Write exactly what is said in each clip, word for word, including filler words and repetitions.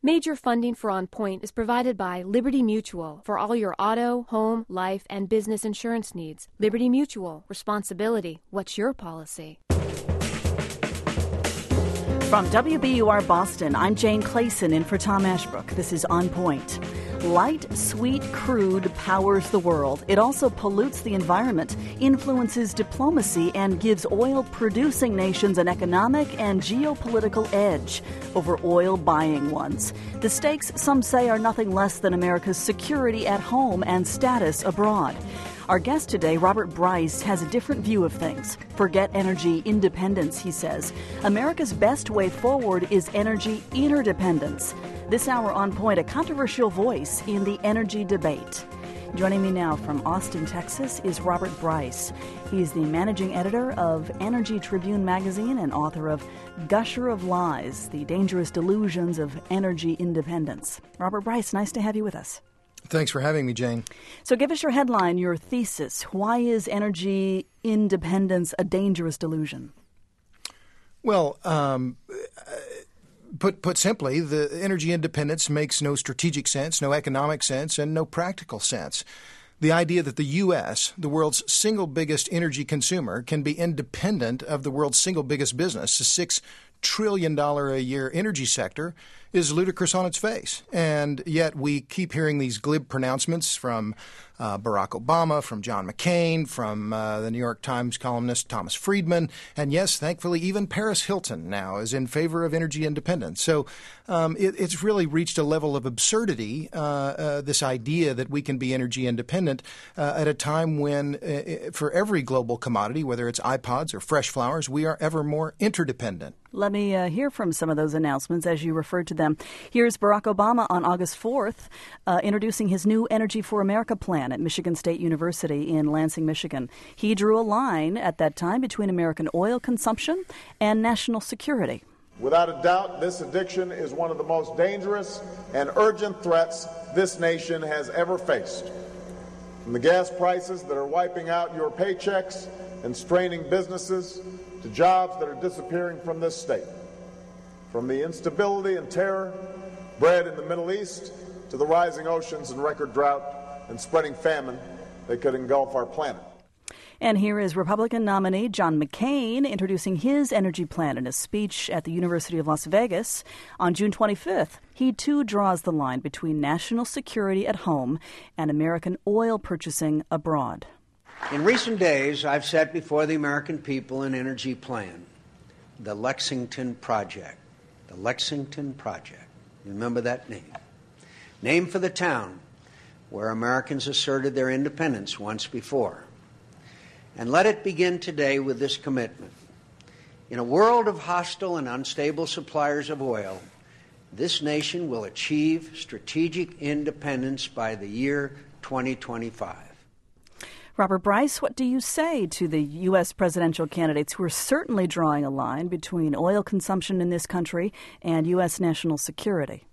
Major funding for On Point is provided by Liberty Mutual for all your auto, home, life, and business insurance needs. Liberty Mutual. Responsibility. What's your policy? From W B U R Boston, I'm Jane Clayson in for Tom Ashbrook. This is On Point. Light, sweet crude powers the world. It also pollutes the environment, influences diplomacy, and gives oil-producing nations an economic and geopolitical edge over oil-buying ones. The stakes, some say, are nothing less than America's security at home and status abroad. Our guest today, Robert Bryce, has a different view of things. Forget energy independence, he says. America's best way forward is energy interdependence. This hour on Point, a controversial voice in the energy debate. Joining me now from Austin, Texas, is Robert Bryce. He's the managing editor of Energy Tribune magazine and author of Gusher of Lies, The Dangerous Delusions of Energy Independence. Robert Bryce, nice to have you with us. Thanks for having me, Jane. So give us your headline, your thesis. Why is energy independence a dangerous delusion? Well, um, put put simply, the energy independence makes no strategic sense, no economic sense, and no practical sense. The idea that the U S, the world's single biggest energy consumer, can be independent of the world's single biggest business, the six trillion dollars a year energy sector, is ludicrous on its face. And yet we keep hearing these glib pronouncements from uh, Barack Obama, from John McCain, from uh, the New York Times columnist Thomas Friedman, and yes, thankfully, even Paris Hilton now is in favor of energy independence. So um, it, it's really reached a level of absurdity, uh, uh, this idea that we can be energy independent uh, at a time when, uh, for every global commodity, whether it's iPods or fresh flowers, we are ever more interdependent. Let me uh, hear from some of those announcements as you referred to them. Here's Barack Obama on August fourth uh, introducing his new Energy for America plan at Michigan State University in Lansing, Michigan. He drew a line at that time between American oil consumption and national security. Without a doubt, this addiction is one of the most dangerous and urgent threats this nation has ever faced. From the gas prices that are wiping out your paychecks and straining businesses, to jobs that are disappearing from this state. From the instability and terror bred in the Middle East to the rising oceans and record drought and spreading famine that could engulf our planet. And here is Republican nominee John McCain introducing his energy plan in a speech at the University of Las Vegas on June twenty-fifth. He, too, draws the line between national security at home and American oil purchasing abroad. In recent days, I've set before the American people an energy plan, the Lexington Project. The Lexington Project. Remember that name. Name for the town where Americans asserted their independence once before. And let it begin today with this commitment. In a world of hostile and unstable suppliers of oil, this nation will achieve strategic independence by the year twenty twenty-five. Robert Bryce, what do you say to the U S presidential candidates who are certainly drawing a line between oil consumption in this country and U S national security?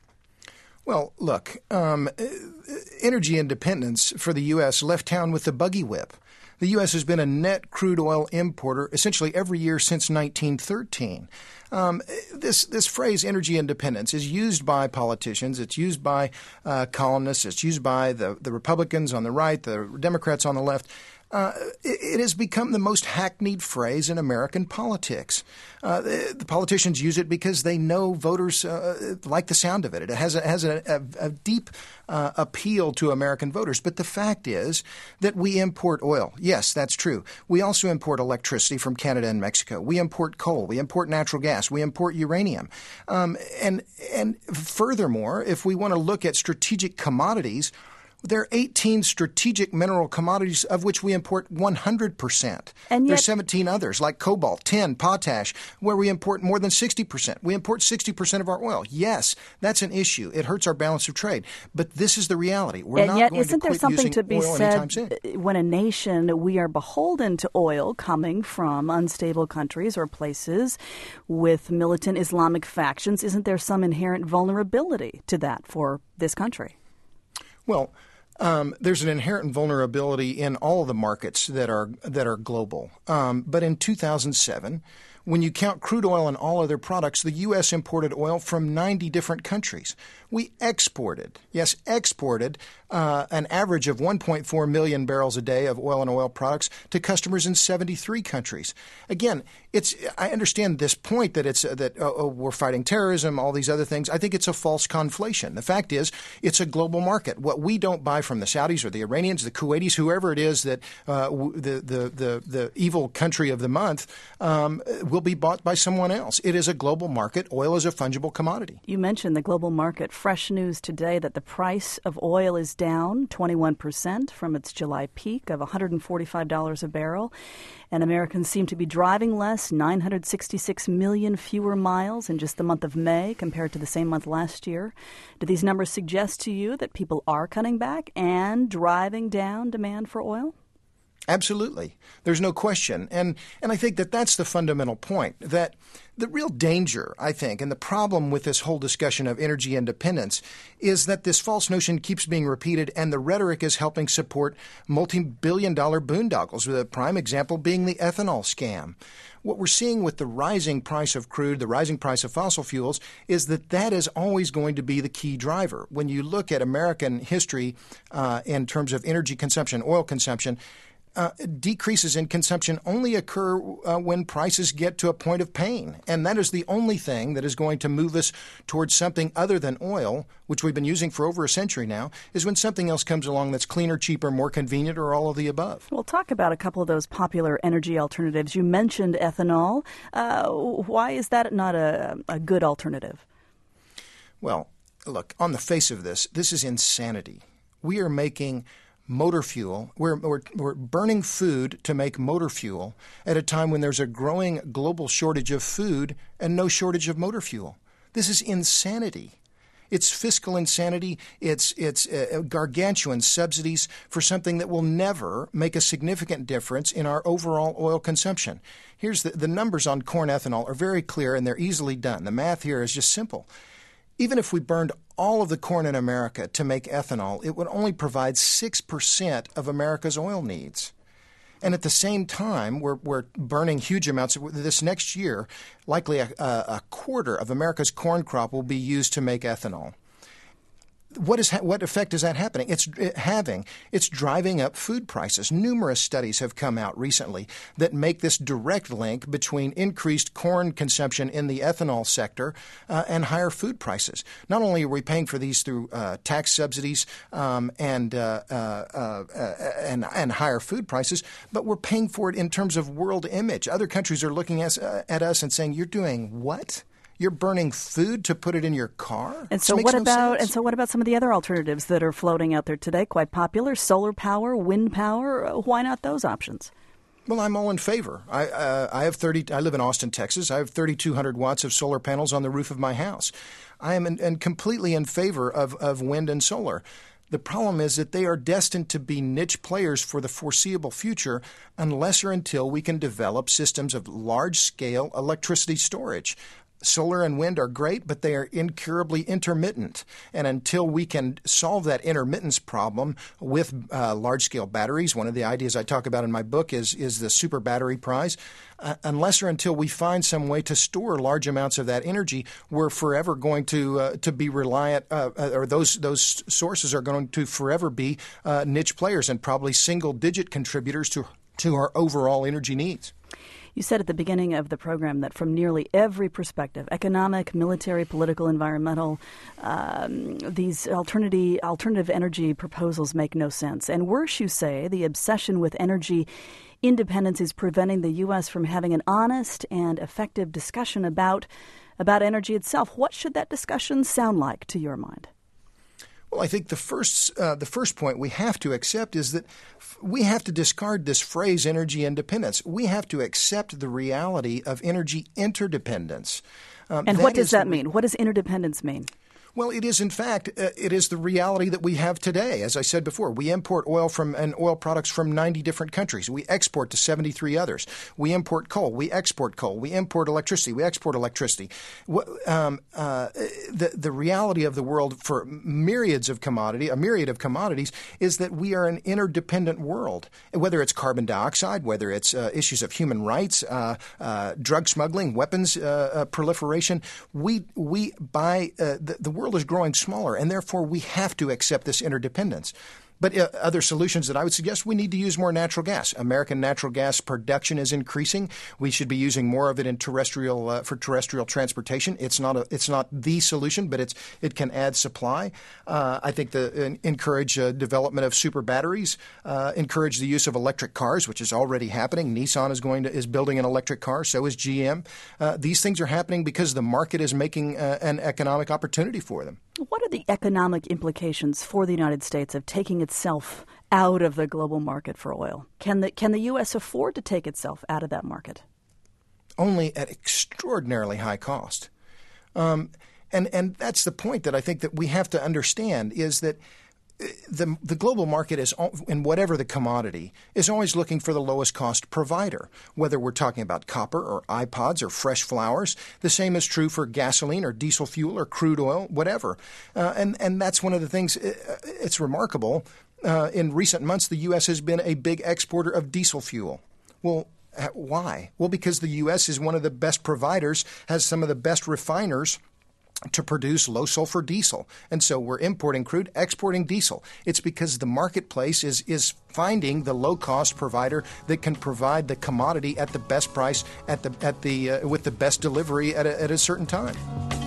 Well, look, um, energy independence for the U S left town with the buggy whip. The U S has been a net crude oil importer essentially every year since nineteen thirteen. Um, this this phrase, energy independence, is used by politicians. It's used by uh, columnists. It's used by the, the Republicans on the right, the Democrats on the left. Uh, it, it has become the most hackneyed phrase in American politics. Uh, the, the politicians use it because they know voters uh, like the sound of it. It has a, has a, a, a deep uh, appeal to American voters. But the fact is that we import oil. Yes, that's true. We also import electricity from Canada and Mexico. We import coal. We import natural gas. We import uranium. Um, and and furthermore, if we want to look at strategic commodities, there are eighteen strategic mineral commodities of which we import one hundred percent. And yet, there are seventeen others like cobalt, tin, potash, where we import more than sixty percent. We import sixty percent of our oil. Yes, that's an issue. It hurts our balance of trade. But this is the reality. We're and not yet, going isn't to there quit something using to be oil said anytime soon. When a nation, we are beholden to oil coming from unstable countries or places with militant Islamic factions? Isn't there some inherent vulnerability to that for this country? Well, Um, there's an inherent vulnerability in all of the markets that are that are global. Um, but in two thousand seven, When you count crude oil and all other products, the U S imported oil from ninety different countries. We exported, yes, exported uh, an average of one point four million barrels a day of oil and oil products to customers in seventy-three countries. Again, it's I understand this point that it's uh, that oh, oh, we're fighting terrorism, all these other things. I think it's a false conflation. The fact is, it's a global market. What we don't buy from the Saudis or the Iranians, the Kuwaitis, whoever it is that uh, the, the the the evil country of the month um, will be bought by someone else. It is a global market. Oil is a fungible commodity. You mentioned the global market. Fresh news today that the price of oil is down twenty-one percent from its July peak of one hundred forty-five dollars a barrel. And Americans seem to be driving less, nine hundred sixty-six million fewer miles in just the month of May compared to the same month last year. Do these numbers suggest to you that people are cutting back and driving down demand for oil? Absolutely. There's no question. And and I think that that's the fundamental point, that the real danger, I think, and the problem with this whole discussion of energy independence is that this false notion keeps being repeated and the rhetoric is helping support multi-billion dollar boondoggles, with a prime example being the ethanol scam. What we're seeing with the rising price of crude, the rising price of fossil fuels, is that that is always going to be the key driver. When you look at American history uh, in terms of energy consumption, oil consumption, Uh, decreases in consumption only occur uh, when prices get to a point of pain. And that is the only thing that is going to move us towards something other than oil, which we've been using for over a century now, is when something else comes along that's cleaner, cheaper, more convenient, or all of the above. We'll talk about a couple of those popular energy alternatives. You mentioned ethanol. Uh, why is that not a, a good alternative? Well, look, on the face of this, this is insanity. We are making motor fuel. We're, we're, we're burning food to make motor fuel at a time when there's a growing global shortage of food and no shortage of motor fuel. This is insanity. It's fiscal insanity. It's it's uh, gargantuan subsidies for something that will never make a significant difference in our overall oil consumption. Here's the, the numbers on corn ethanol are very clear and they're easily done. The math here is just simple. Even if we burned all of the corn in America to make ethanol, it would only provide six percent of America's oil needs. And at the same time, we're, we're burning huge amounts. This next year, likely a, a quarter of America's corn crop will be used to make ethanol. What is what effect is that happening? It's it having. It's driving up food prices. Numerous studies have come out recently that make this direct link between increased corn consumption in the ethanol sector uh, and higher food prices. Not only are we paying for these through uh, tax subsidies um, and, uh, uh, uh, and and higher food prices, but we're paying for it in terms of world image. Other countries are looking at, uh, at us and saying, "You're doing what? You're burning food to put it in your car?" And so what no about sense. and so what about some of the other alternatives that are floating out there today, quite popular? Solar power, wind power. Why not those options? Well, I'm all in favor. I uh, I have thirty. I live in Austin, Texas. I have thirty-two hundred watts of solar panels on the roof of my house. I am in, in completely in favor of of wind and solar. The problem is that they are destined to be niche players for the foreseeable future unless or until we can develop systems of large-scale electricity storage. Solar and wind are great, but they are incurably intermittent. And until we can solve that intermittence problem with uh, large-scale batteries, one of the ideas I talk about in my book is, is the super battery prize, uh, unless or until we find some way to store large amounts of that energy, we're forever going to uh, to be reliant, uh, or those those sources are going to forever be uh, niche players and probably single-digit contributors to to our overall energy needs. You said at the beginning of the program that from nearly every perspective, economic, military, political, environmental, um, these alternative, alternative energy proposals make no sense. And worse, you say, the obsession with energy independence is preventing the U S from having an honest and effective discussion about, about energy itself. What should that discussion sound like to your mind? Well, I think the first uh, the first point we have to accept is that f- we have to discard this phrase energy independence. We have to accept the reality of energy interdependence. Um, and what does that mean? What does interdependence mean? Well, it is, in fact, uh, it is the reality that we have today. As I said before, we import oil from and oil products from ninety different countries. We export to seventy-three others. We import coal. We export coal. We import electricity. We export electricity. Um, uh, the, the reality of the world for myriads of commodity, a myriad of commodities, is that we are an interdependent world. Whether it's carbon dioxide, whether it's uh, issues of human rights, uh, uh, drug smuggling, weapons uh, uh, proliferation, we we buy uh, the, the world is growing smaller, and therefore we have to accept this interdependence. But uh, other solutions that I would suggest, we need to use more natural gas. American natural gas production is increasing. We should be using more of it in terrestrial uh, for terrestrial transportation. It's not a it's not the solution, but it's it can add supply. Uh, I think the uh, encourage uh, development of super batteries, uh, encourage the use of electric cars, which is already happening. Nissan is going to is building an electric car. So is G M. Uh, these things are happening because the market is making uh, an economic opportunity for them. What are the economic implications for the United States of taking itself out of the global market for oil? Can the can the U S afford to take itself out of that market? Only at extraordinarily high cost. Um, and and that's the point that I think that we have to understand is that the the global market is, in whatever the commodity, is always looking for the lowest cost provider, whether we're talking about copper or iPods or fresh flowers. The same is true for gasoline or diesel fuel or crude oil, whatever. Uh, and, and that's one of the things, it's remarkable. Uh, in recent months, the U S has been a big exporter of diesel fuel. Well, why? Well, because the U S is one of the best providers, has some of the best refiners to produce low-sulfur diesel. And so we're importing crude, exporting diesel. It's because the marketplace is is finding the low-cost provider that can provide the commodity at the best price, at the at the uh, with the best delivery at a, at a certain time.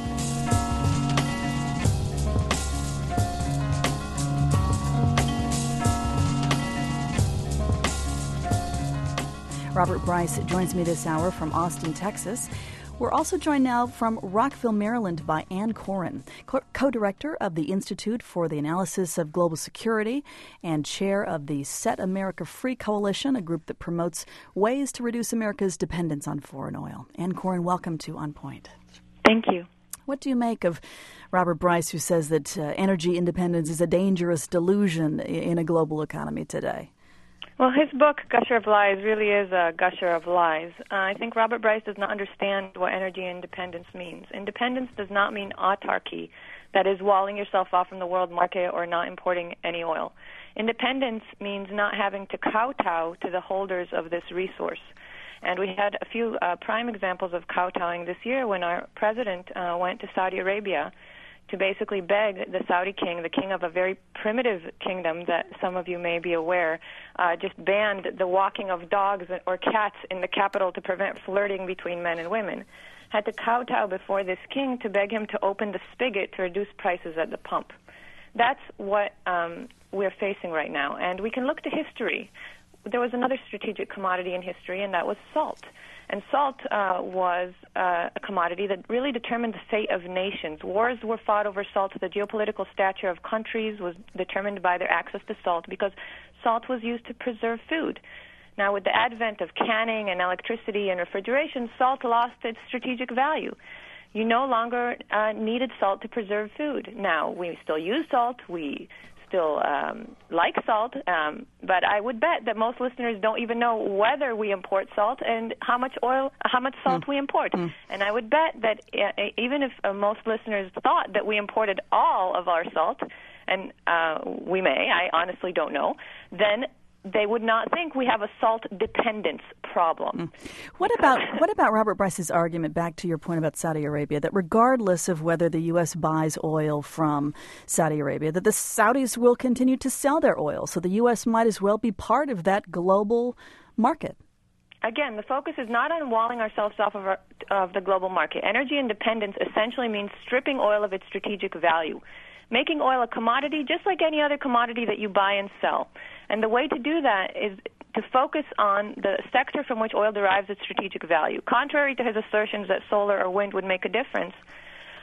Robert Bryce joins me this hour from Austin, Texas. We're also joined now from Rockville, Maryland by Ann Coren, co-director of the Institute for the Analysis of Global Security and chair of the Set America Free Coalition, a group that promotes ways to reduce America's dependence on foreign oil. Ann Coren, welcome to On Point. Thank you. What do you make of Robert Bryce, who says that uh, energy independence is a dangerous delusion in a global economy today? Well, his book, Gusher of Lies, really is a gusher of lies. Uh, I think Robert Bryce does not understand what energy independence means. Independence does not mean autarky, that is, walling yourself off from the world market or not importing any oil. Independence means not having to kowtow to the holders of this resource. And we had a few uh, prime examples of kowtowing this year when our president uh, went to Saudi Arabia to basically beg the Saudi king, the king of a very primitive kingdom that some of you may be aware, uh, just banned the walking of dogs or cats in the capital to prevent flirting between men and women, had to kowtow before this king to beg him to open the spigot to reduce prices at the pump. That's what um, we're facing right now. And we can look to history. There was another strategic commodity in history, and that was salt. And salt uh, was uh, a commodity that really determined the fate of nations. Wars were fought over salt. The geopolitical stature of countries was determined by their access to salt because salt was used to preserve food. Now, with the advent of canning and electricity and refrigeration, salt lost its strategic value. You no longer uh, needed salt to preserve food. Now, we still use salt. We still um, like salt, um, but I would bet that most listeners don't even know whether we import salt and how much oil, how much salt mm. we import. Mm. And I would bet that uh, even if uh, most listeners thought that we imported all of our salt, and uh, we may, I honestly don't know, then they would not think we have a salt dependence problem. Mm. What about what about Robert Bryce's argument, back to your point about Saudi Arabia, that regardless of whether the U S buys oil from Saudi Arabia, that the Saudis will continue to sell their oil, so the U S might as well be part of that global market? Again, the focus is not on walling ourselves off of, our, of the global market. Energy independence essentially means stripping oil of its strategic value, making oil a commodity just like any other commodity that you buy and sell. And the way to do that is to focus on the sector from which oil derives its strategic value. Contrary to his assertions that solar or wind would make a difference,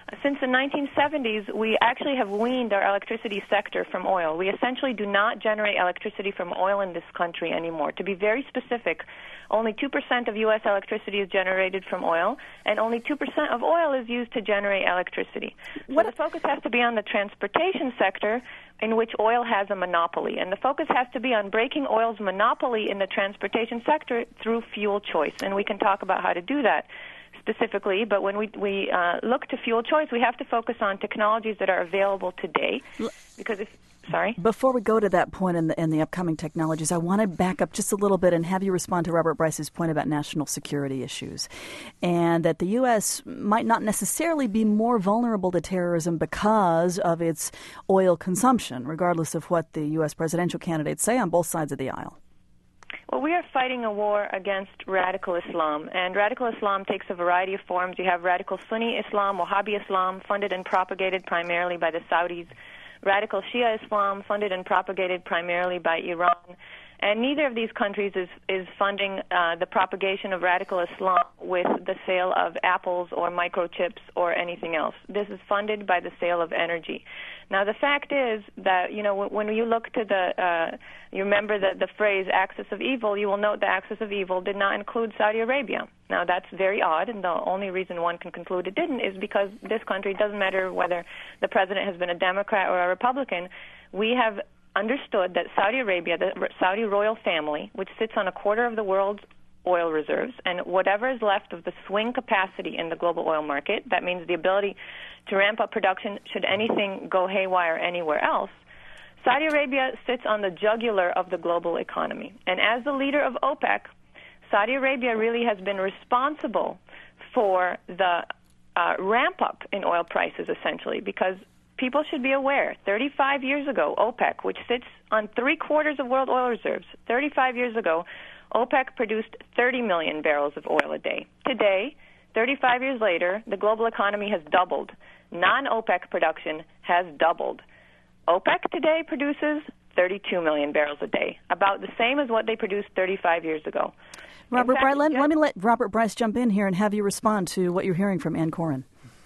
Since the nineteen seventies, we actually have weaned our electricity sector from oil. We essentially do not generate electricity from oil in this country anymore. To be very specific, only two percent of U S electricity is generated from oil, and only two percent of oil is used to generate electricity. So what the focus has to be on the transportation sector, in which oil has a monopoly. And the focus has to be on breaking oil's monopoly in the transportation sector through fuel choice. And we can talk about how to do that specifically, but when we, we uh, look to fuel choice, we have to focus on technologies that are available today. Because if Sorry? Before we go to that point in the, in the upcoming technologies, I want to back up just a little bit and have you respond to Robert Bryce's point about national security issues, and that the U S might not necessarily be more vulnerable to terrorism because of its oil consumption, regardless of what the U S presidential candidates say on both sides of the aisle. Well, we are fighting a war against radical Islam, and radical Islam takes a variety of forms. You have radical Sunni Islam, Wahhabi Islam, funded and propagated primarily by the Saudis, radical Shia Islam, funded and propagated primarily by Iran. And neither of these countries is, is funding uh, the propagation of radical Islam with the sale of apples or microchips or anything else. This is funded by the sale of energy. Now, the fact is that, you know, when you look to the, uh, you remember the, the phrase axis of evil, you will note the axis of evil did not include Saudi Arabia. Now, that's very odd, and the only reason one can conclude it didn't is because this country, doesn't matter whether the president has been a Democrat or a Republican, we have understood that Saudi Arabia, the Saudi royal family, which sits on a quarter of the world's oil reserves, and whatever is left of the swing capacity in the global oil market, that means the ability to ramp up production should anything go haywire anywhere else, Saudi Arabia sits on the jugular of the global economy. And as the leader of OPEC, Saudi Arabia really has been responsible for the uh, ramp-up in oil prices, essentially, because people should be aware, thirty-five years ago, OPEC, which sits on three-quarters of world oil reserves, thirty-five years ago, OPEC produced thirty million barrels of oil a day. Today, thirty-five years later, the global economy has doubled. Non-OPEC production has doubled. OPEC today produces thirty-two million barrels a day, about the same as what they produced thirty-five years ago. Robert fact, Bryce, let, just, let me let Robert Bryce jump in here and have you respond to what you're hearing from Ann Coren.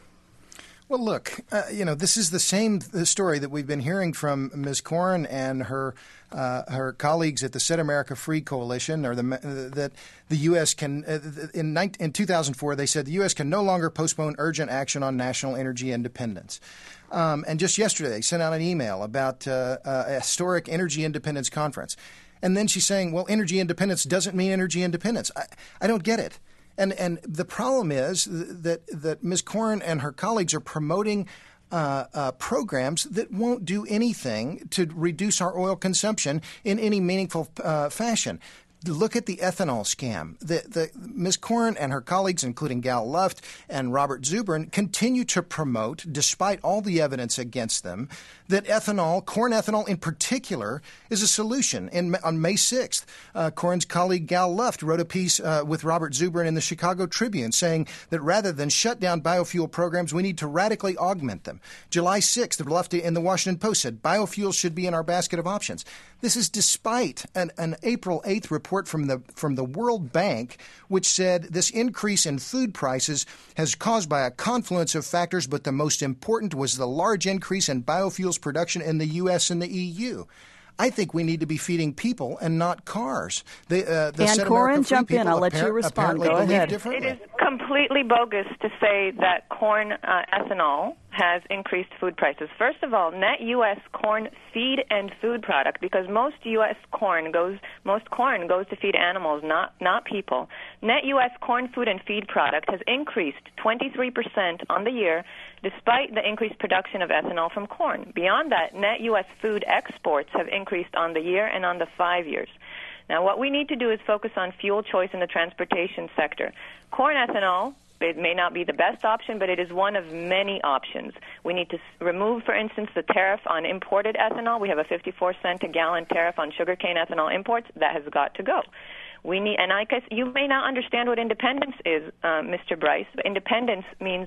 Well, look, uh, you know, this is the same story that we've been hearing from Miz Coren and her uh, her colleagues at the Set America Free Coalition, or the uh, that the U S can uh, in in two thousand four they said the U S can no longer postpone urgent action on national energy independence. Um, and just yesterday, they sent out an email about uh, a historic energy independence conference, and then she's saying, "Well, energy independence doesn't mean energy independence." I, I don't get it. And and the problem is that that Miz Coren and her colleagues are promoting uh, uh, programs that won't do anything to reduce our oil consumption in any meaningful uh, fashion. Look at the ethanol scam. The, the, Miz Coren and her colleagues, including Gal Luft and Robert Zubrin, continue to promote, despite all the evidence against them, that ethanol, corn ethanol in particular, is a solution. In, on May sixth, uh, Coren's colleague Gal Luft wrote a piece uh, with Robert Zubrin in the Chicago Tribune saying that rather than shut down biofuel programs, we need to radically augment them. July sixth, Luft in the Washington Post said biofuels should be in our basket of options. This is despite an, an April eighth report from the from the World Bank, which said this increase in food prices has caused by a confluence of factors, but the most important was the large increase in biofuels production in the U S and the E U. I think we need to be feeding people and not cars. The, uh, the Ann Coren, jump in. I'll let you respond. Go ahead. It is completely bogus to say that corn uh, ethanol has increased food prices. First of all, net U S corn feed and food product, because most U S corn goes, most corn goes to feed animals, not not people. Net U S corn food and feed product has increased twenty-three percent on the year, despite the increased production of ethanol from corn. Beyond that, net U S food exports have increased on the year and on the five years. Now, what we need to do is focus on fuel choice in the transportation sector. Corn ethanol, it may not be the best option, but it is one of many options. We need to remove, for instance, the tariff on imported ethanol. We have a fifty-four cent a gallon tariff on sugarcane ethanol imports. That has got to go. We need, and I guess you may not understand what independence is, uh, Mister Bryce, but independence means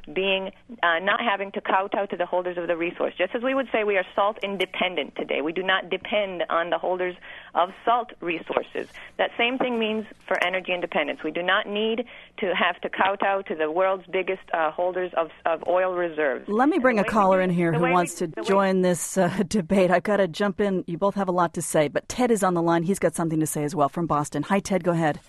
being uh, not having to kowtow to the holders of the resource. Just as we would say we are salt independent today, we do not depend on the holders of salt resources. That same thing means for energy independence. We do not need to have to kowtow to the world's biggest uh, holders of, of oil reserves. Let me bring a caller do, in here who wants we, to join way, this uh, debate. I've got to jump in. You both have a lot to say, but Ted is on the line. He's got something to say as well from Boston. Hi, Ted. Go ahead.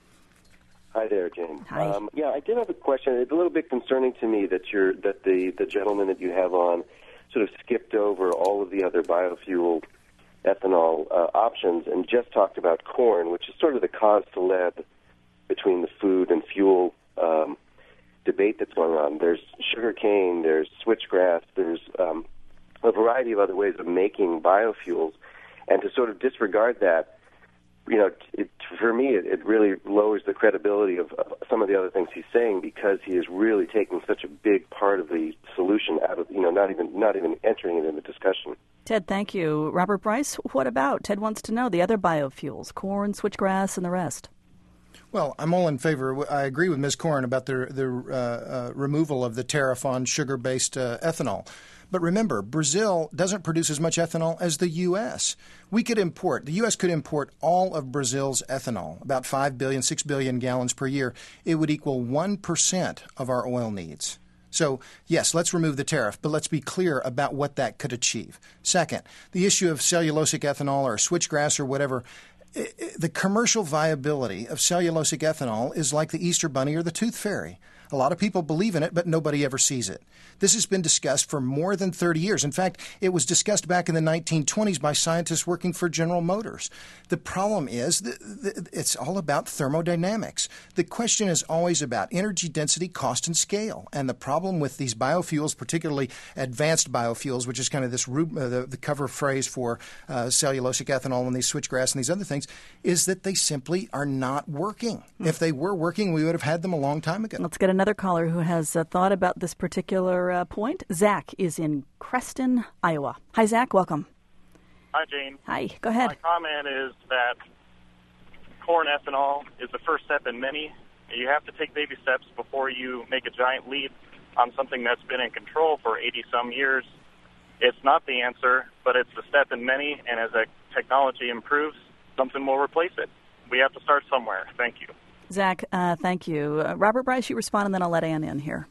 Hi there, Jane. Hi. Um, yeah, I did have a question. It's a little bit concerning to me that you're that the, the gentleman that you have on sort of skipped over all of the other biofuel ethanol uh, options and just talked about corn, which is sort of the cause célèbre between the food and fuel um, debate that's going on. There's sugar cane, there's switchgrass, there's um, a variety of other ways of making biofuels, and to sort of disregard that, you know, it, for me, it, it really lowers the credibility of, of some of the other things he's saying, because he is really taking such a big part of the solution out of, you know, not even not even entering it in the discussion. Ted, thank you. Robert Bryce, what about? Ted wants to know the other biofuels, corn, switchgrass, and the rest. Well, I'm all in favor. I agree with Miz Corn about the the uh, uh, removal of the tariff on sugar-based uh, ethanol. But remember, Brazil doesn't produce as much ethanol as the U S. We could import, the U S could import all of Brazil's ethanol, about five billion, six billion gallons per year. It would equal one percent of our oil needs. So, yes, let's remove the tariff, but let's be clear about what that could achieve. Second, the issue of cellulosic ethanol or switchgrass or whatever, the commercial viability of cellulosic ethanol is like the Easter Bunny or the Tooth Fairy. A lot of people believe in it, but nobody ever sees it. This has been discussed for more than thirty years. In fact, it was discussed back in the nineteen twenties by scientists working for General Motors. The problem is that it's all about thermodynamics. The question is always about energy density, cost, and scale. And the problem with these biofuels, particularly advanced biofuels, which is kind of this uh, the, the cover phrase for uh, cellulosic ethanol and these switchgrass and these other things, is that they simply are not working. Mm. If they were working, we would have had them a long time ago. Let's get another caller who has uh, thought about this particular uh, point. Zach is in Creston, Iowa. Hi, Zach. Welcome. Hi, Jane. Hi. Go ahead. My comment is that corn ethanol is the first step in many. You have to take baby steps before you make a giant leap on something that's been in control for eighty-some years. It's not the answer, but it's a step in many, and as the technology improves, something will replace it. We have to start somewhere. Thank you. Zach, uh, thank you. Uh, Robert Bryce, you respond, and then I'll let Ann in here.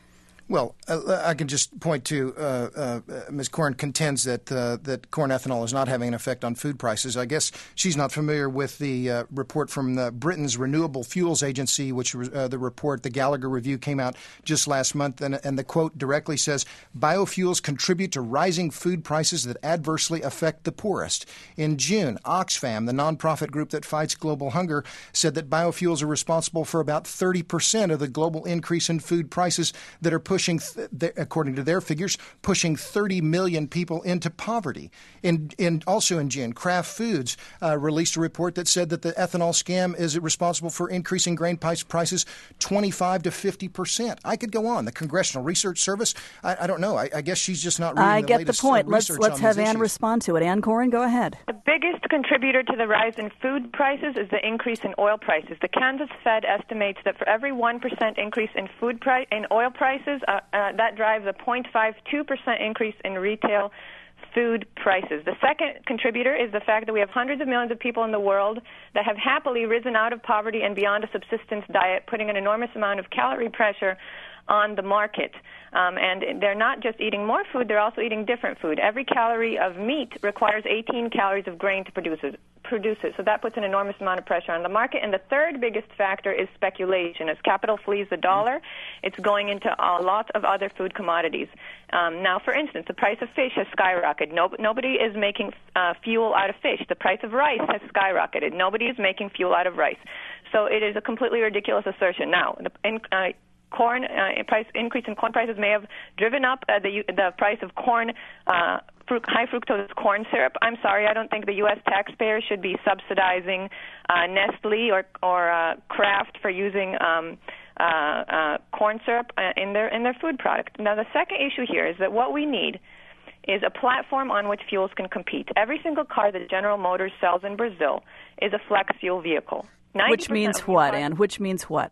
Well, uh, I can just point to uh, uh, Miz Corn contends that uh, that corn ethanol is not having an effect on food prices. I guess she's not familiar with the uh, report from the Britain's Renewable Fuels Agency, which uh, the report, the Gallagher Review, came out just last month, and, and the quote directly says, "Biofuels contribute to rising food prices that adversely affect the poorest." In June, Oxfam, the nonprofit group that fights global hunger, said that biofuels are responsible for about thirty percent of the global increase in food prices that are pushing, th- according to their figures, pushing thirty million people into poverty. In, in also in June, Kraft Foods uh, released a report that said that the ethanol scam is responsible for increasing grain prices twenty-five to fifty percent. I could go on. The Congressional Research Service, I, I don't know. I, I guess she's just not reading I the get latest the point. Uh, let's let's have Ann issues. respond to it. Ann Coren, go ahead. The biggest contributor to the rise in food prices is the increase in oil prices. The Kansas Fed estimates that for every one percent increase in food price in oil prices, uh, uh, that drives a zero point five two percent increase in retail food prices. The second contributor is the fact that we have hundreds of millions of people in the world that have happily risen out of poverty and beyond a subsistence diet, putting an enormous amount of calorie pressure on the market. Um, and they're not just eating more food, they're also eating different food. Every calorie of meat requires eighteen calories of grain to produce it. produce it. So that puts an enormous amount of pressure on the market. And the third biggest factor is speculation. As capital flees the dollar, it's going into a lot of other food commodities. Um, now, for instance, the price of fish has skyrocketed. No, nobody is making uh, fuel out of fish. The price of rice has skyrocketed. Nobody is making fuel out of rice. So it is a completely ridiculous assertion. Now, the in, uh, corn uh, price increase in corn prices may have driven up uh, the the price of corn, uh, fruit, high fructose corn syrup. I'm sorry, I don't think the U S taxpayer should be subsidizing uh, Nestle or or uh, Kraft for using um, uh, uh, corn syrup uh, in their in their food product. Now, the second issue here is that what we need is a platform on which fuels can compete. Every single car that General Motors sells in Brazil is a flex fuel vehicle. Which means what, Ann? Which means what?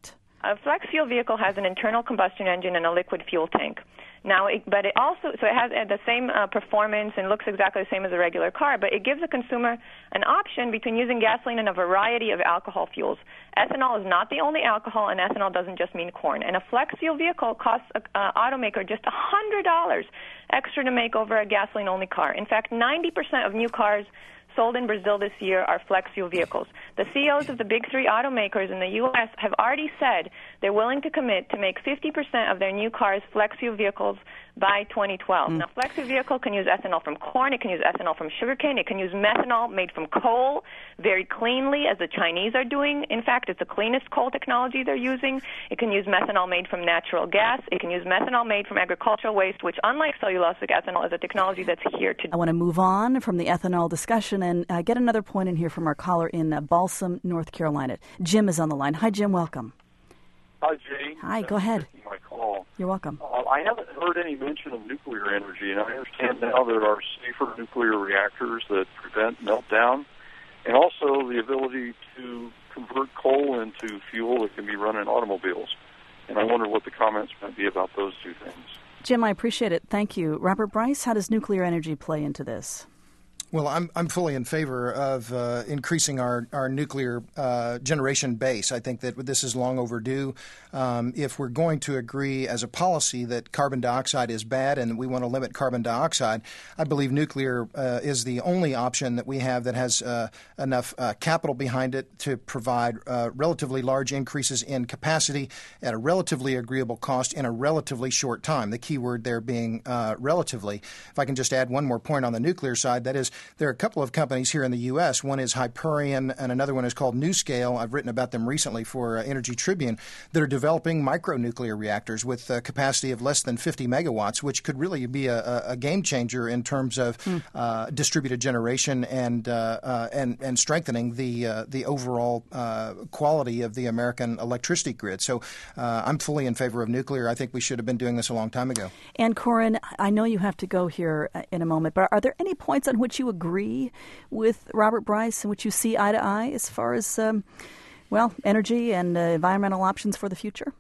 A flex fuel vehicle has an internal combustion engine and a liquid fuel tank. Now, it, but it also, so it has the same uh, performance and looks exactly the same as a regular car, but it gives the consumer an option between using gasoline and a variety of alcohol fuels. Ethanol is not the only alcohol, and ethanol doesn't just mean corn. And a flex fuel vehicle costs an uh, automaker just one hundred dollars extra to make over a gasoline-only car. In fact, ninety percent of new cars sold in Brazil this year are flex fuel vehicles. The C E Os of the big three automakers in the U S have already said they're willing to commit to make fifty percent of their new cars flex fuel vehicles by twenty twelve. Mm. Now, flex fuel vehicle can use ethanol from corn, it can use ethanol from sugarcane, it can use methanol made from coal very cleanly, as the Chinese are doing. In fact, it's the cleanest coal technology they're using. It can use methanol made from natural gas. It can use methanol made from agricultural waste, which, unlike cellulosic ethanol, is a technology that's here to... I want to move on from the ethanol discussion and uh, get another point in here from our caller in uh, Balsam, North Carolina. Jim is on the line. Hi, Jim. Welcome. Hi, Jane. Hi, go ahead. My call. You're welcome. Uh, I haven't heard any mention of nuclear energy, and I understand now there are safer nuclear reactors that prevent meltdown, and also the ability to convert coal into fuel that can be run in automobiles. And I wonder what the comments might be about those two things. Jim, I appreciate it. Thank you. Robert Bryce, how does nuclear energy play into this? Well, I'm I'm fully in favor of uh, increasing our our nuclear uh, generation base. I think that this is long overdue. Um, if we're going to agree as a policy that carbon dioxide is bad and we want to limit carbon dioxide, I believe nuclear uh, is the only option that we have that has uh, enough uh, capital behind it to provide uh, relatively large increases in capacity at a relatively agreeable cost in a relatively short time. The key word there being uh, relatively. If I can just add one more point on the nuclear side, that is, there are a couple of companies here in the U S. One is Hyperion, and another one is called NuScale. I've written about them recently for uh, Energy Tribune, that are developing micronuclear reactors with a capacity of less than fifty megawatts, which could really be a, a game changer in terms of mm. uh, distributed generation and uh, uh, and and strengthening the uh, the overall uh, quality of the American electricity grid. So uh, I'm fully in favor of nuclear. I think we should have been doing this a long time ago. And Corin, I know you have to go here in a moment, but are there any points on which you agree with Robert Bryce and which you see eye to eye as far as, um, well, energy and uh, environmental options for the future?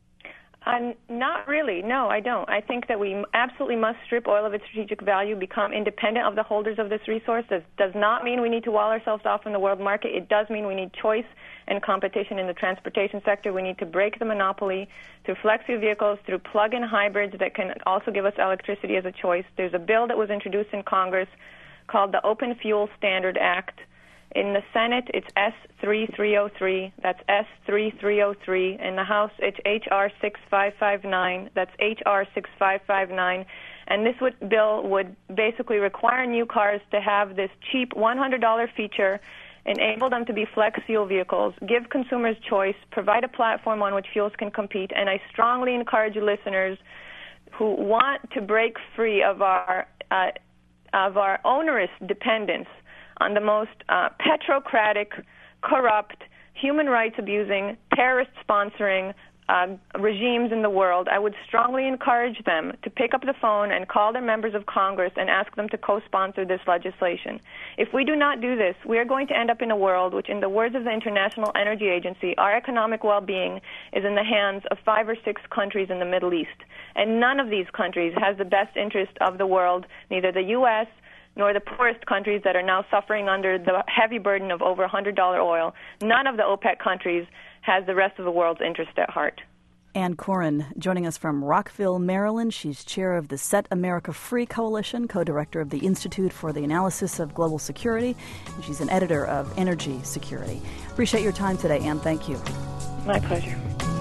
Uh, not really. No, I don't. I think that we absolutely must strip oil of its strategic value, become independent of the holders of this resource. This does not mean we need to wall ourselves off from the world market. It does mean we need choice and competition in the transportation sector. We need to break the monopoly through flex fuel vehicles, through plug-in hybrids that can also give us electricity as a choice. There's a bill that was introduced in Congress called the Open Fuel Standard Act. In the Senate, it's S thirty-three oh three. That's S thirty-three oh three. In the House, it's H R sixty-five fifty-nine. That's H R sixty-five fifty-nine. And this would, bill would basically require new cars to have this cheap one hundred dollars feature, enable them to be flex fuel vehicles, give consumers choice, provide a platform on which fuels can compete. And I strongly encourage listeners who want to break free of our uh, of our onerous dependence on the most uh, petrocratic, corrupt, human rights abusing, terrorist sponsoring uh, regimes in the world, I would strongly encourage them to pick up the phone and call their members of Congress and ask them to co-sponsor this legislation. If we do not do this, we are going to end up in a world which, in the words of the International Energy Agency, our economic well-being is in the hands of five or six countries in the Middle East. And none of these countries has the best interest of the world, neither the U S nor the poorest countries that are now suffering under the heavy burden of over one hundred dollars oil. None of the OPEC countries has the rest of the world's interest at heart. Ann Corin joining us from Rockville, Maryland. She's chair of the Set America Free Coalition, co-director of the Institute for the Analysis of Global Security, and she's an editor of Energy Security. Appreciate your time today, Ann. Thank you. My pleasure.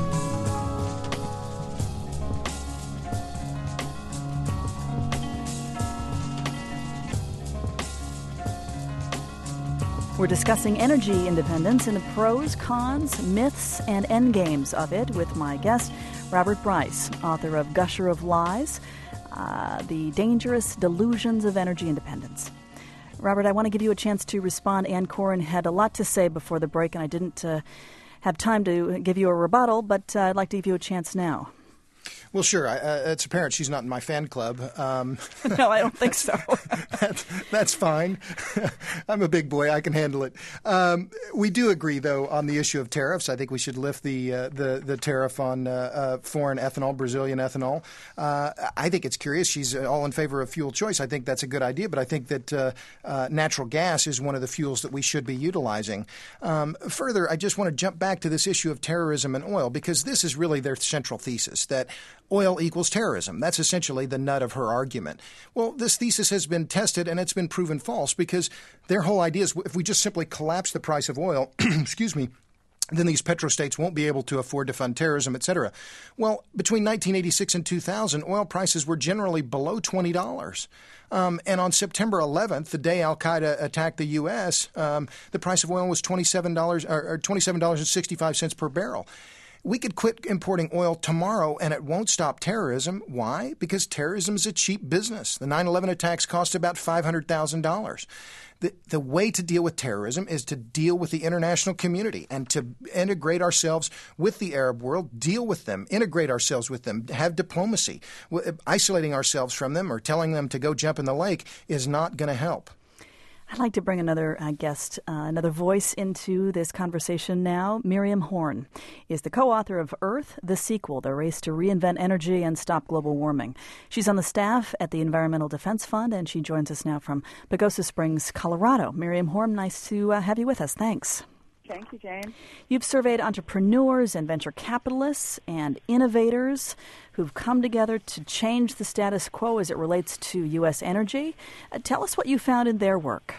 We're discussing energy independence and the pros, cons, myths, and endgames of it with my guest, Robert Bryce, author of Gusher of Lies, uh, The Dangerous Delusions of Energy Independence. Robert, I want to give you a chance to respond. Ann Corin had a lot to say before the break, and I didn't uh, have time to give you a rebuttal, but uh, I'd like to give you a chance now. Well, sure. I, uh, it's apparent she's not in my fan club. Um, no, I don't think so. that, that's fine. I'm a big boy. I can handle it. Um, we do agree, though, on the issue of tariffs. I think we should lift the uh, the, the tariff on uh, uh, foreign ethanol, Brazilian ethanol. Uh, I think it's curious. She's all in favor of fuel choice. I think that's a good idea, but I think that uh, uh, natural gas is one of the fuels that we should be utilizing. Um, further, I just want to jump back to this issue of terrorism and oil, because this is really their central thesis, that oil equals terrorism. That's essentially the nut of her argument. Well, this thesis has been tested and it's been proven false, because their whole idea is if we just simply collapse the price of oil, excuse me, then these petrostates won't be able to afford to fund terrorism, et cetera. Well, between nineteen eighty-six and two thousand, oil prices were generally below twenty dollars. Um, and on September eleventh, the day al-Qaeda attacked the U S, um, the price of oil was twenty-seven dollars or, or twenty-seven dollars and sixty-five cents per barrel. We could quit importing oil tomorrow and it won't stop terrorism. Why? Because terrorism is a cheap business. The nine eleven attacks cost about five hundred thousand dollars. The, the way to deal with terrorism is to deal with the international community and to integrate ourselves with the Arab world, deal with them, integrate ourselves with them, have diplomacy. Isolating ourselves from them or telling them to go jump in the lake is not going to help. I'd like to bring another uh, guest, uh, another voice into this conversation now. Miriam Horn is the co-author of Earth, the Sequel, The Race to Reinvent Energy and Stop Global Warming. She's on the staff at the Environmental Defense Fund, and she joins us now from Pagosa Springs, Colorado. Miriam Horn, nice to uh, have you with us. Thanks. Thank you, Jane. You've surveyed entrepreneurs and venture capitalists and innovators who've come together to change the status quo as it relates to U S energy. Uh, tell us what you found in their work.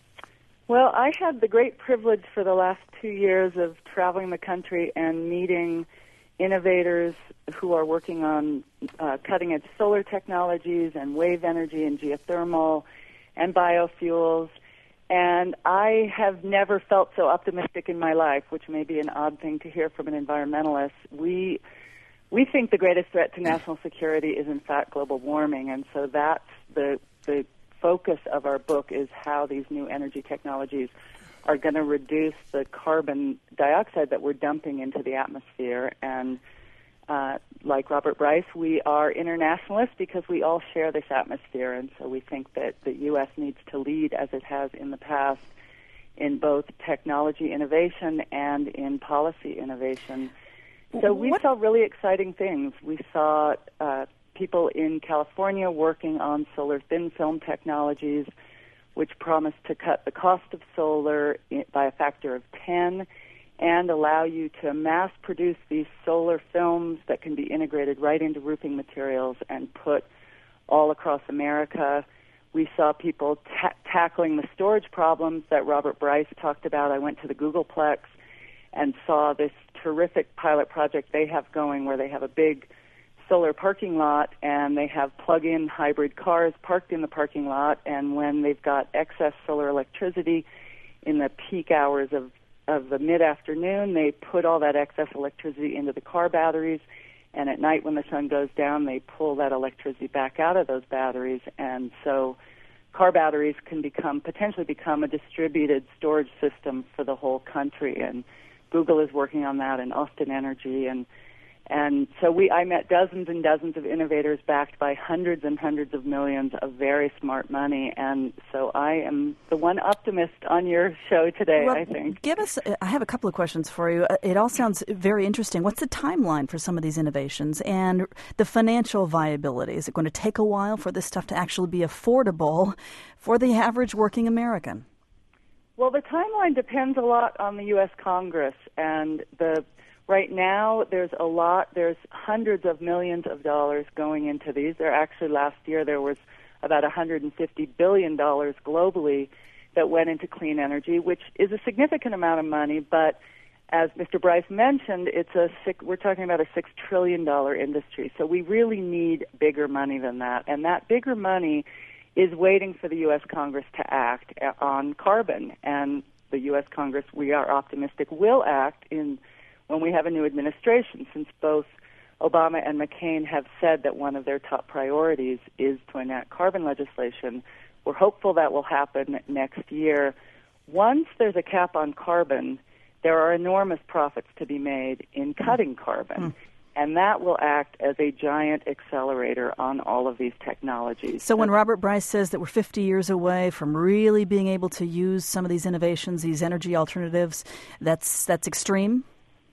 Well, I had the great privilege for the last two years of traveling the country and meeting innovators who are working on uh, cutting-edge solar technologies and wave energy and geothermal and biofuels. And I have never felt so optimistic in my life, which may be an odd thing to hear from an environmentalist. We we think the greatest threat to national security is, in fact, global warming, and so that's the the focus of our book, is how these new energy technologies are going to reduce the carbon dioxide that we're dumping into the atmosphere. And uh, like Robert Bryce, we are internationalists because we all share this atmosphere, and so we think that the U S needs to lead, as it has in the past, in both technology innovation and in policy innovation. So we what? saw really exciting things. We saw uh, people in California working on solar thin film technologies, which promise to cut the cost of solar by a factor of ten and allow you to mass produce these solar films that can be integrated right into roofing materials and put all across America. We saw people ta- tackling the storage problems that Robert Bryce talked about. I went to the Googleplex and saw this terrific pilot project they have going where they have a big solar parking lot and they have plug-in hybrid cars parked in the parking lot, and when they've got excess solar electricity in the peak hours of of the mid-afternoon, they put all that excess electricity into the car batteries, and at night when the sun goes down, they pull that electricity back out of those batteries, and so car batteries can become, potentially become a distributed storage system for the whole country, and Google is working on that, and Austin Energy, and And so we, I met dozens and dozens of innovators backed by hundreds and hundreds of millions of very smart money. And so I am the one optimist on your show today, well, I think. Give us, I have a couple of questions for you. It all sounds very interesting. What's the timeline for some of these innovations and the financial viability? Is it going to take a while for this stuff to actually be affordable for the average working American? Well, the timeline depends a lot on the U S Congress, and the Right now, there's a lot, there's hundreds of millions of dollars going into these. There actually, last year, there was about one hundred fifty billion dollars globally that went into clean energy, which is a significant amount of money, but as Mister Bryce mentioned, it's a six, we're talking about a six trillion dollars industry. So we really need bigger money than that, and that bigger money is waiting for the U S Congress to act on carbon, and the U S Congress, we are optimistic, will act in when we have a new administration, since both Obama and McCain have said that one of their top priorities is to enact carbon legislation. We're hopeful that will happen next year. Once there's a cap on carbon, there are enormous profits to be made in cutting carbon. Mm. And that will act as a giant accelerator on all of these technologies. So when Robert Bryce says that we're fifty years away from really being able to use some of these innovations, these energy alternatives, that's that's extreme?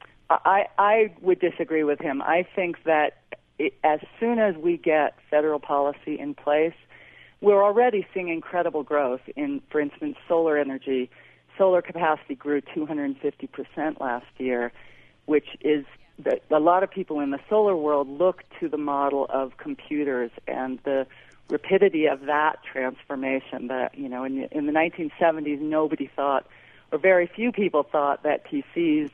I, I would disagree with him. I think that it, as soon as we get federal policy in place, we're already seeing incredible growth in, for instance, solar energy. Solar capacity grew two hundred fifty percent last year, which is that a lot of people in the solar world look to the model of computers and the rapidity of that transformation. That, you know, in, in the nineteen seventies, nobody thought, or very few people thought, that P Cs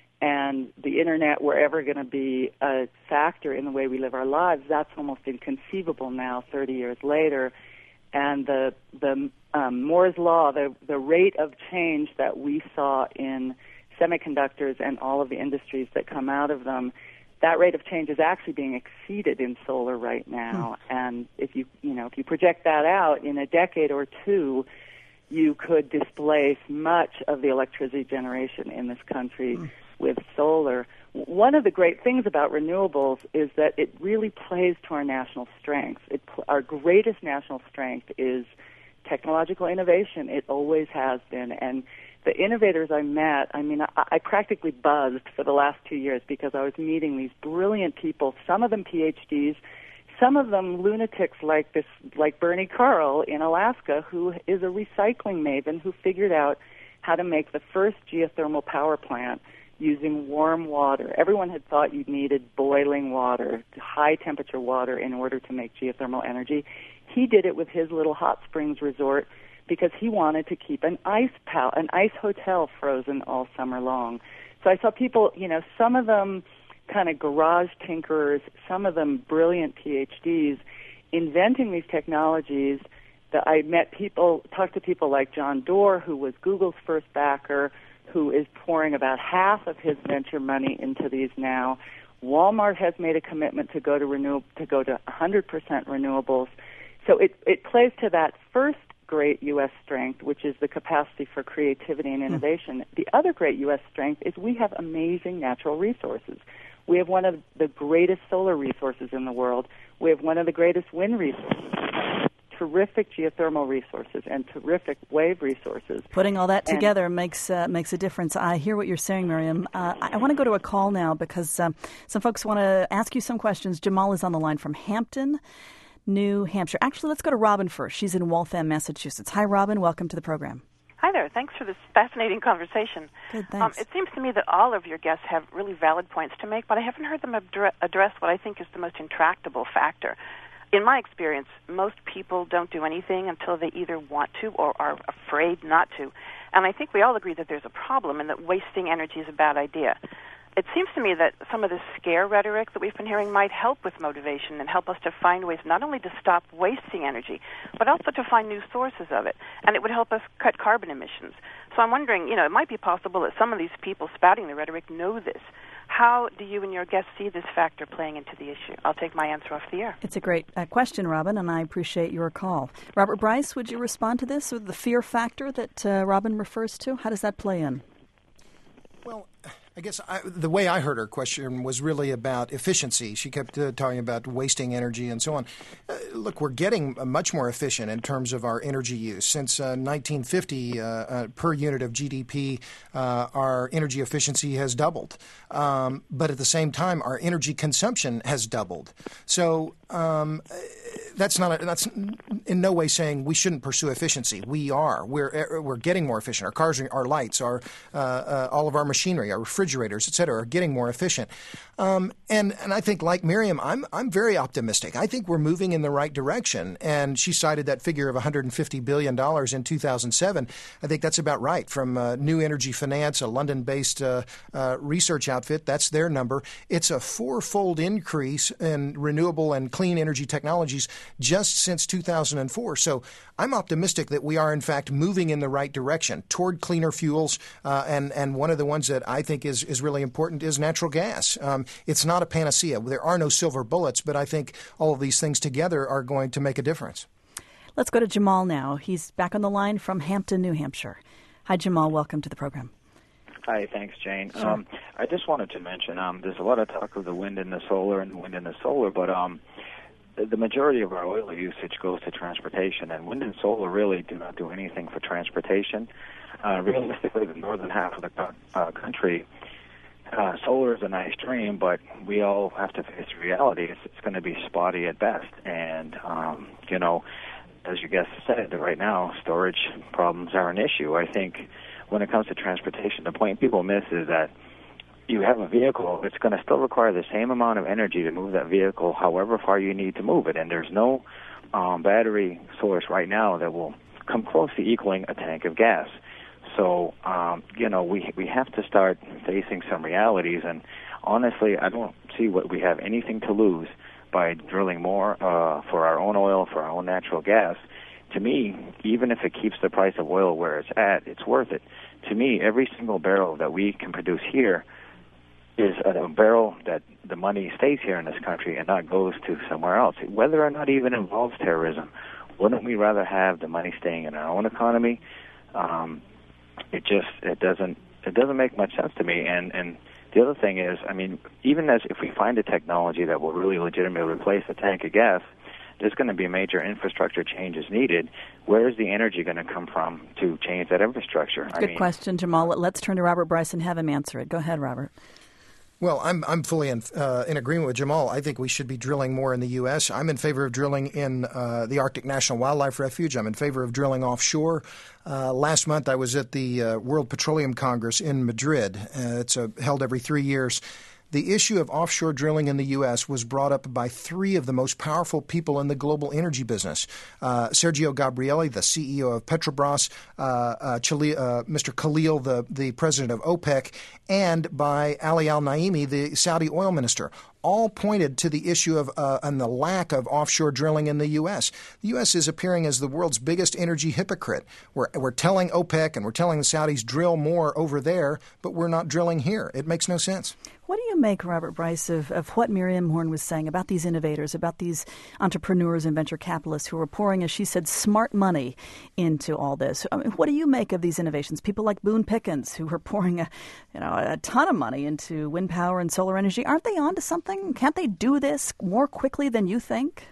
and the internet were ever going to be a factor in the way we live our lives. That's almost inconceivable now, thirty years later. And the the um, Moore's law, the the rate of change that we saw in semiconductors and all of the industries that come out of them, that rate of change is actually being exceeded in solar right now. Hmm. And if you you know if you project that out in a decade or two, you could displace much of the electricity generation in this country hmm. with solar. One of the great things about renewables is that it really plays to our national strengths. It, our greatest national strength is technological innovation. It always has been. And the innovators I met, I mean, I, I practically buzzed for the last two years because I was meeting these brilliant people, some of them P H Ds, some of them lunatics like this, like Bernie Carl in Alaska, who is a recycling maven who figured out how to make the first geothermal power plant using warm water. Everyone had thought you needed boiling water, high-temperature water, in order to make geothermal energy. He did it with his little hot springs resort because he wanted to keep an ice pal- an ice hotel frozen all summer long. So I saw people, you know, some of them kind of garage tinkerers, some of them brilliant P H Ds, inventing these technologies. That I met people, talked to people like John Doerr, who was Google's first backer, who is pouring about half of his venture money into these now. Walmart has made a commitment to go to renew to go to one hundred percent renewables. So it it plays to that first great U S strength, which is the capacity for creativity and innovation. Mm. The other great U S strength is we have amazing natural resources. We have one of the greatest solar resources in the world. We have one of the greatest wind resources. Terrific geothermal resources and terrific wave resources. Putting all that together and makes uh, makes a difference. I hear what you're saying, Miriam. Uh, I, I want to go to a call now because um, some folks want to ask you some questions. Jamal is on the line from Hampton, New Hampshire. Actually, let's go to Robin first. She's in Waltham, Massachusetts. Hi, Robin. Welcome to the program. Hi there. Thanks for this fascinating conversation. Good, thanks. Um, it seems to me that all of your guests have really valid points to make, but I haven't heard them addre- address what I think is the most intractable factor. In my experience, most people don't do anything until they either want to or are afraid not to. And I think we all agree that there's a problem and that wasting energy is a bad idea. It seems to me that some of the scare rhetoric that we've been hearing might help with motivation and help us to find ways not only to stop wasting energy, but also to find new sources of it. And it would help us cut carbon emissions. So I'm wondering, you know, it might be possible that some of these people spouting the rhetoric know this. How do you and your guests see this factor playing into the issue? I'll take my answer off the air. It's a great uh, question, Robin, and I appreciate your call. Robert Bryce, would you respond to this, or the fear factor that uh, Robin refers to? How does that play in? Well, I guess I, the way I heard her question was really about efficiency. She kept uh, talking about wasting energy and so on. Uh, look, we're getting much more efficient in terms of our energy use. Since uh, nineteen fifty, uh, uh, per unit of G D P, uh, our energy efficiency has doubled. Um, but at the same time, our energy consumption has doubled. So um, that's not a, that's in no way saying we shouldn't pursue efficiency. We are. We're we're getting more efficient. Our cars, our lights, our uh, uh, all of our machinery, our refrigerators, et cetera, are getting more efficient. Um, and and I think, like Miriam, I'm I'm very optimistic. I think we're moving in the right direction. And she cited that figure of one hundred fifty billion dollars in two thousand seven. I think that's about right. From uh, New Energy Finance, a London-based uh, uh, research outfit, that's their number. It's a four-fold increase in renewable and clean energy technologies just since two thousand four. So I'm optimistic that we are, in fact, moving in the right direction toward cleaner fuels. Uh, and, and one of the ones that I think is, is really important is natural gas. Um, it's not a panacea. There are no silver bullets, but I think all of these things together are going to make a difference. Let's go to Jamal now. He's back on the line from Hampton, New Hampshire. Hi, Jamal. Welcome to the program. Hi, thanks, Jane. Sure. Um, I just wanted to mention um, there's a lot of talk of the wind and the solar and the wind and the solar, but um, the, the majority of our oil usage goes to transportation, and wind and solar really do not do anything for transportation. Uh, realistically, the northern half of the uh, country, uh, solar is a nice dream, but we all have to face reality. It's, it's going to be spotty at best, and, um, you know, as you guys said, right now, storage problems are an issue. I think when it comes to transportation, the point people miss is that you have a vehicle, it's going to still require the same amount of energy to move that vehicle however far you need to move it, and there's no um, battery source right now that will come close to equaling a tank of gas. So, um, you know, we we have to start facing some realities, and honestly, I don't see what we have anything to lose by drilling more uh, for our own oil, for our own natural gas. To me, even if it keeps the price of oil where it's at, it's worth it. To me, every single barrel that we can produce here is a barrel that the money stays here in this country and not goes to somewhere else, whether or not even involves terrorism. Wouldn't we rather have the money staying in our own economy? Um, it just it doesn't it doesn't make much sense to me. And and the other thing is, I mean, even as if we find a technology that will really legitimately replace a tank of gas, there's going to be major infrastructure changes needed. Where is the energy going to come from to change that infrastructure? Good I mean, question, Jamal. Let's turn to Robert Bryce and have him answer it. Go ahead, Robert. Well, I'm I'm fully in, uh, in agreement with Jamal. I think we should be drilling more in the U S. I'm in favor of drilling in uh, the Arctic National Wildlife Refuge. I'm in favor of drilling offshore. Uh, last month, I was at the uh, World Petroleum Congress in Madrid. Uh, it's uh, held every three years. The issue of offshore drilling in the U S was brought up by three of the most powerful people in the global energy business. Uh, Sergio Gabrielli, the C E O of Petrobras, uh, uh, Chile, uh, Mister Khalil, the, the president of OPEC, and by Ali al-Naimi, the Saudi oil minister. All pointed to the issue of uh, and the lack of offshore drilling in the U S. The U S is appearing as the world's biggest energy hypocrite. We're, we're telling OPEC and we're telling the Saudis drill more over there, but we're not drilling here. It makes no sense. What do you make, Robert Bryce, of, of what Miriam Horn was saying about these innovators, about these entrepreneurs and venture capitalists who are pouring, as she said, smart money into all this? I mean, what do you make of these innovations? People like Boone Pickens, who are pouring a, you know, a ton of money into wind power and solar energy. Aren't they onto something? Can't they do this more quickly than you think?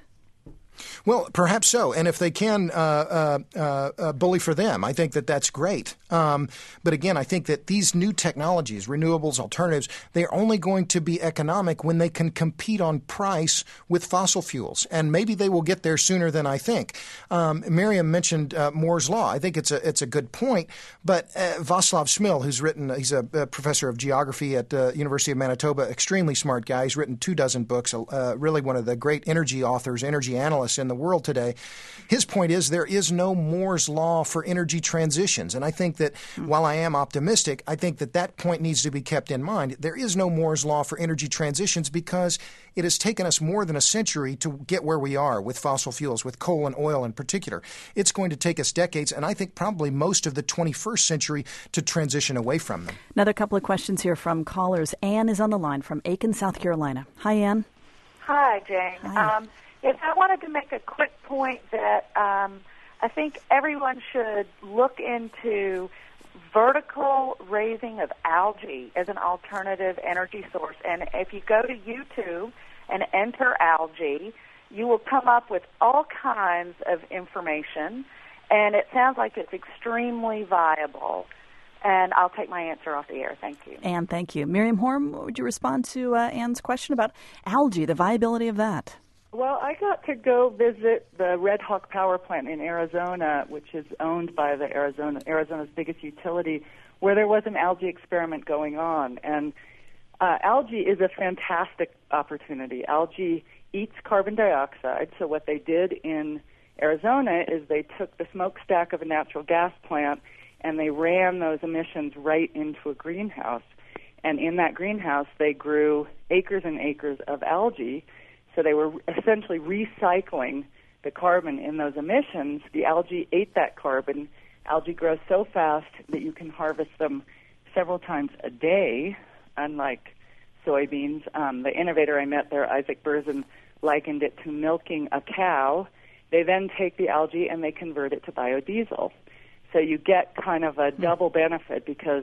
Well, perhaps so. And if they can uh, uh, uh, bully for them, I think that that's great. Um, but again, I think that these new technologies, renewables, alternatives, they're only going to be economic when they can compete on price with fossil fuels. And maybe they will get there sooner than I think. Um, Miriam mentioned uh, Moore's Law. I think it's a it's a good point. But uh, Václav Smil, who's written, he's a, a professor of geography at the uh, University of Manitoba, extremely smart guy. He's written two dozen books, uh, really one of the great energy authors, energy analysts in the world today. His point is there is no Moore's Law for energy transitions. And I think that while I am optimistic, I think that that point needs to be kept in mind. There is no Moore's Law for energy transitions because it has taken us more than a century to get where we are with fossil fuels, with coal and oil in particular. It's going to take us decades, and I think probably most of the twenty-first century to transition away from them. Another couple of questions here from callers. Ann is on the line from Aiken, South Carolina. Hi, Ann. Hi, Jane. Hi. Um, yes, I wanted to make a quick point that um, I think everyone should look into vertical raising of algae as an alternative energy source. And if you go to YouTube and enter algae, you will come up with all kinds of information, and it sounds like it's extremely viable. And I'll take my answer off the air. Thank you. Ann, thank you. Miriam Horn, would you respond to uh, Ann's question about algae, the viability of that? Well, I got to go visit the Red Hawk Power Plant in Arizona, which is owned by the Arizona Arizona's biggest utility, where there was an algae experiment going on. And uh, algae is a fantastic opportunity. Algae eats carbon dioxide. So what they did in Arizona is they took the smokestack of a natural gas plant and they ran those emissions right into a greenhouse. And in that greenhouse, they grew acres and acres of algae. So they were essentially recycling the carbon in those emissions. The algae ate that carbon. Algae grows so fast that you can harvest them several times a day, unlike soybeans. Um, the innovator I met there, Isaac Berzin, likened it to milking a cow. They then take the algae and they convert it to biodiesel. So you get kind of a double benefit because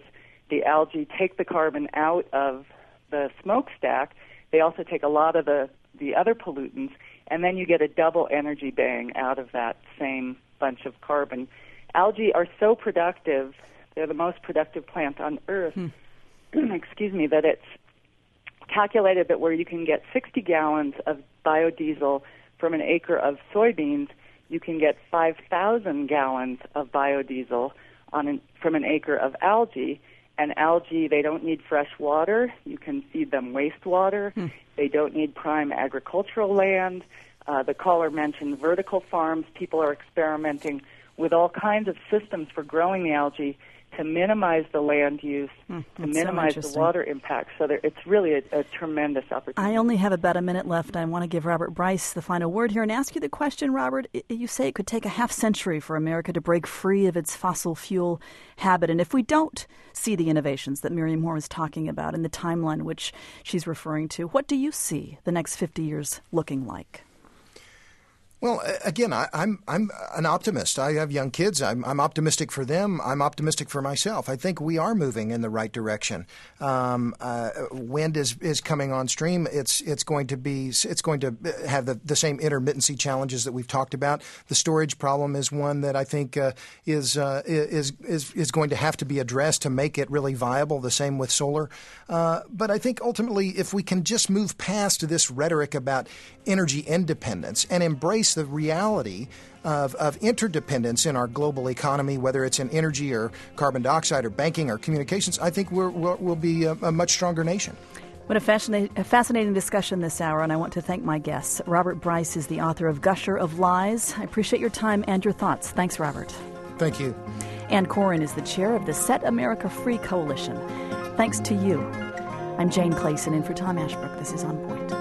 the algae take the carbon out of the smokestack. They also take a lot of the, the other pollutants, and then you get a double energy bang out of that same bunch of carbon. Algae are so productive, they're the most productive plant on Earth, hmm. excuse me, that it's calculated that where you can get sixty gallons of biodiesel from an acre of soybeans, you can get five thousand gallons of biodiesel on an, from an acre of algae. And algae, they don't need fresh water. You can feed them wastewater. Hmm. They don't need prime agricultural land. Uh, the caller mentioned vertical farms. People are experimenting with all kinds of systems for growing the algae to minimize the land use, mm, to minimize so the water impact. So there, it's really a, a tremendous opportunity. I only have about a minute left. I want to give Robert Bryce the final word here and ask you the question, Robert. You say it could take a half century for America to break free of its fossil fuel habit. And if we don't see the innovations that Miriam Moore was talking about in the timeline which she's referring to, what do you see the next fifty years looking like? Well, again, I, I'm I'm an optimist. I have young kids. I'm, I'm optimistic for them. I'm optimistic for myself. I think we are moving in the right direction. Um, uh, wind is, is coming on stream. It's it's going to be it's going to have the, the same intermittency challenges that we've talked about. The storage problem is one that I think uh, is uh, is is is going to have to be addressed to make it really viable. The same with solar. Uh, but I think ultimately, if we can just move past this rhetoric about energy independence and embrace the reality of, of interdependence in our global economy, whether it's in energy or carbon dioxide or banking or communications, I think we're, we'll, we'll be a, a much stronger nation. What a fascinating, a fascinating discussion this hour, and I want to thank my guests. Robert Bryce is the author of Gusher of Lies. I appreciate your time and your thoughts. Thanks, Robert. Thank you. Ann Coren is the chair of the Set America Free Coalition. Thanks to you. I'm Jane Clayson in for Tom Ashbrook. This is On Point.